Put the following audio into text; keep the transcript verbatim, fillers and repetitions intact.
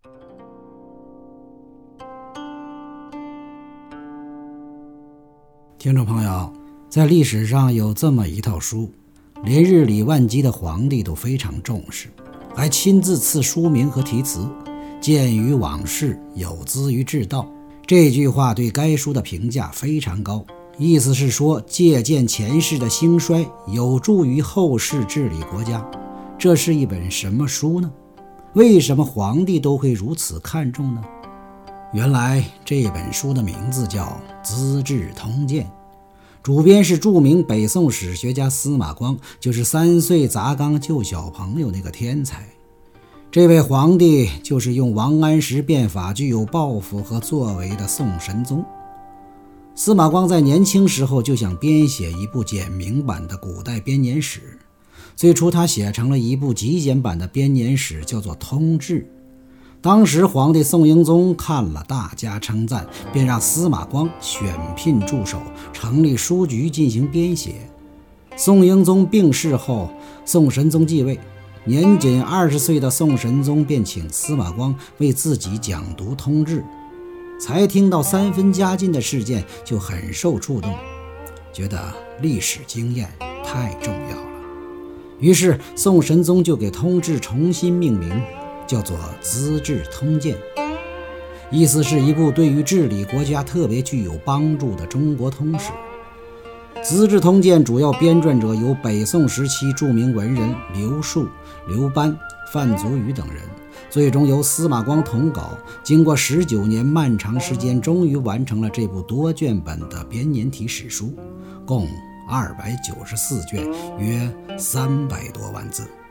听众朋友，在历史上有这么一套书，连日理万机的皇帝都非常重视，还亲自赐书名和题词，鉴于往事，有资于治道。这句话对该书的评价非常高，意思是说借鉴前世的兴衰，有助于后世治理国家。这是一本什么书呢？为什么皇帝都会如此看重呢？原来这本书的名字叫《资治通鉴》，主编是著名北宋史学家司马光，就是三岁砸缸救小朋友那个天才。这位皇帝就是用王安石变法具有抱负和作为的宋神宗。司马光在年轻时候就想编写一部简明版的古代编年史，最初他写成了一部极简版的编年史，叫做《通志》。当时皇帝宋英宗看了大加称赞，便让司马光选聘助手，成立书局进行编写。宋英宗病逝后，宋神宗继位，年仅二十岁的宋神宗便请司马光为自己讲读通志。才听到三分家进的事件就很受触动，觉得历史经验太重要了。于是宋神宗就给通志重新命名，叫做《资治通鉴》，意思是一部对于治理国家特别具有帮助的中国通史。《资治通鉴》主要编撰者有北宋时期著名文人刘树、刘班、范祖禹等人，最终由司马光统稿，经过十九年漫长时间，终于完成了这部多卷本的编年体史书，共二百九十四卷，约三百多万字。